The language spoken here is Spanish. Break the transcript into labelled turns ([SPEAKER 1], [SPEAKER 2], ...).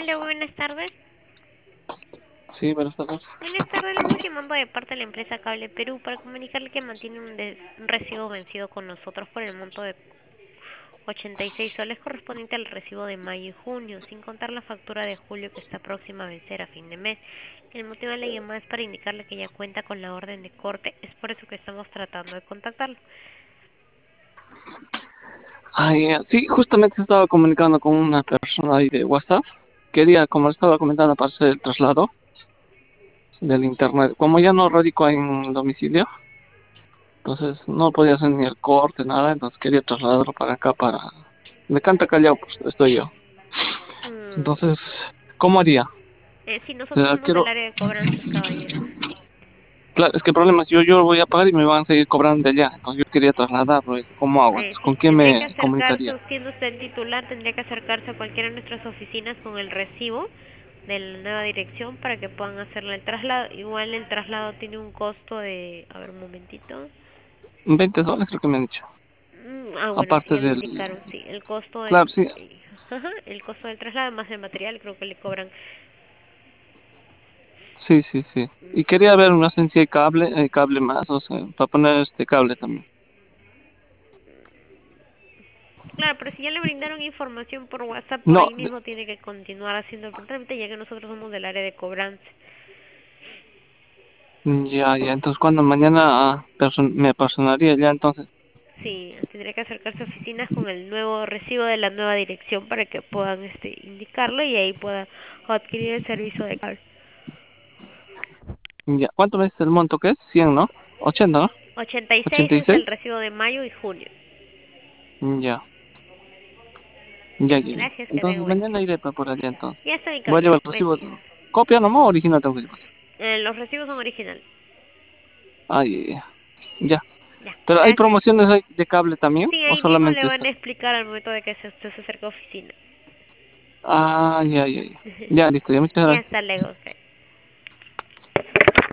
[SPEAKER 1] Aló, buenas tardes.
[SPEAKER 2] Sí, buenas tardes.
[SPEAKER 1] Buenas tardes, le estamos llamando de parte de la empresa Cable Perú para comunicarle que mantiene un recibo vencido con nosotros por el monto de 86 soles correspondiente al recibo de mayo y junio, sin contar la factura de julio que está próxima a vencer a fin de mes. El motivo de la llamada es para indicarle que ya cuenta con la orden de corte, es por eso que estamos tratando de contactarlo.
[SPEAKER 2] Sí, justamente estaba comunicando con una persona ahí de WhatsApp. Quería, como le estaba comentando, para hacer el traslado del internet. Como ya no radico en domicilio, entonces no podía hacer ni el corte, nada. Entonces quería trasladarlo para acá, para... De Canta Callao, pues estoy yo.
[SPEAKER 1] Mm,
[SPEAKER 2] Entonces, ¿cómo haría?
[SPEAKER 1] sí,
[SPEAKER 2] O
[SPEAKER 1] nosotros
[SPEAKER 2] sea,
[SPEAKER 1] somos del
[SPEAKER 2] quiero...
[SPEAKER 1] área de cobranzas, caballero.
[SPEAKER 2] Claro, es que el problema es yo lo voy a pagar y me van a seguir cobrando de allá. Entonces yo quería trasladarlo. ¿Cómo hago? Entonces,
[SPEAKER 1] Sí,
[SPEAKER 2] ¿con quién
[SPEAKER 1] tendría que
[SPEAKER 2] me
[SPEAKER 1] acercarse,
[SPEAKER 2] comunicaría?
[SPEAKER 1] siendo usted el titular, tendría que acercarse a cualquiera de nuestras oficinas con el recibo de la nueva dirección para que puedan hacerle el traslado. Igual el traslado tiene un costo de, a ver un momentito.
[SPEAKER 2] 20 soles creo que me han dicho.
[SPEAKER 1] Bueno, sí,
[SPEAKER 2] Aparte
[SPEAKER 1] ya me
[SPEAKER 2] del...
[SPEAKER 1] indicaron, sí, el costo
[SPEAKER 2] Claro, sí.
[SPEAKER 1] ajá, el costo del traslado más el material creo que le cobran.
[SPEAKER 2] Sí, sí, sí. Y quería ver una sencilla cable, cable más, o sea, para poner este cable también.
[SPEAKER 1] Claro, pero si ya le brindaron información por WhatsApp, por
[SPEAKER 2] No,
[SPEAKER 1] ahí mismo tiene que continuar haciendo el trámite, ya que nosotros somos del área de cobranza.
[SPEAKER 2] ya, ya. Entonces, cuando mañana me personaría ya, entonces,
[SPEAKER 1] Sí, tendría que acercarse a oficinas con el nuevo recibo de la nueva dirección para que puedan indicarlo y ahí pueda adquirir el servicio de cable.
[SPEAKER 2] ya. ¿Cuánto es el monto que es? 100, ¿no? 80, ¿no?
[SPEAKER 1] 86
[SPEAKER 2] ochenta y
[SPEAKER 1] es el
[SPEAKER 2] seis
[SPEAKER 1] recibo de mayo y junio.
[SPEAKER 2] Ya, ya, ya, ya.
[SPEAKER 1] Gracias, que tenga
[SPEAKER 2] Entonces,
[SPEAKER 1] buen día.
[SPEAKER 2] mañana iré por allá, entonces.
[SPEAKER 1] Ya está mi
[SPEAKER 2] Voy a llevar
[SPEAKER 1] caballero,
[SPEAKER 2] el
[SPEAKER 1] buen
[SPEAKER 2] recibo.
[SPEAKER 1] día.
[SPEAKER 2] ¿Copia nomás o original tengo que llevar?
[SPEAKER 1] Los recibos son originales.
[SPEAKER 2] Ay, ya, ya.
[SPEAKER 1] Ya,
[SPEAKER 2] ¿Pero hay
[SPEAKER 1] gracias.
[SPEAKER 2] promociones ahí de cable también?
[SPEAKER 1] Sí,
[SPEAKER 2] ¿O
[SPEAKER 1] ahí mismo le
[SPEAKER 2] solamente
[SPEAKER 1] van
[SPEAKER 2] esta?
[SPEAKER 1] a explicar al momento de que usted se acerque a oficina.
[SPEAKER 2] Ah, ya, ya, ya. Ya, listo, ya, muchas
[SPEAKER 1] Ya
[SPEAKER 2] gracias.
[SPEAKER 1] hasta luego. Ok.